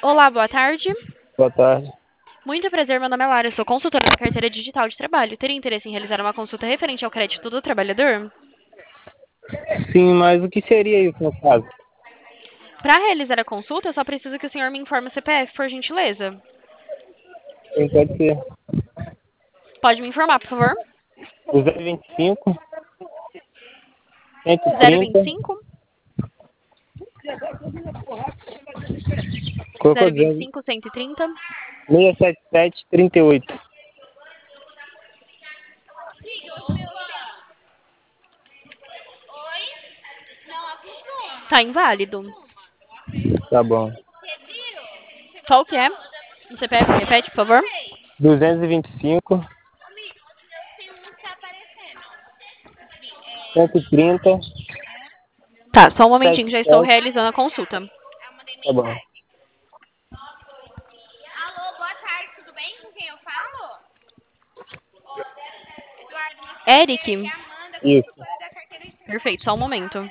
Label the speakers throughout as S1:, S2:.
S1: Olá, boa tarde.
S2: Boa tarde.
S1: Muito prazer, meu nome é Lara, sou consultora da carteira digital de trabalho. Teria interesse em realizar uma consulta referente ao crédito do trabalhador?
S2: Sim, mas o que seria isso no caso?
S1: Para realizar a consulta, eu só preciso que o senhor me informe o CPF, por gentileza.
S2: Sim, pode ser.
S1: Pode me informar, por favor?
S2: 225, 130,
S1: 025,
S2: colocou
S1: 025, 130.
S2: 677, 38.
S1: Tá inválido.
S2: Tá bom.
S1: Qual que é? O CPF, repete, por favor.
S2: 225, 130,
S1: Tá, só um momentinho, já estou
S2: 77.
S1: realizando a consulta.
S2: Tá bom.
S1: Eric.
S2: Isso.
S1: Perfeito, só um momento.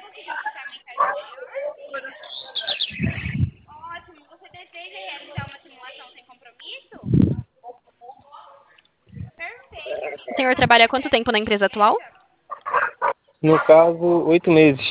S1: O senhor trabalha há quanto tempo na empresa atual?
S2: No caso, 8 meses.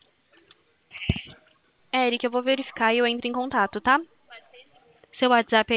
S1: Eric, eu vou verificar e eu entro em contato, tá? Seu WhatsApp é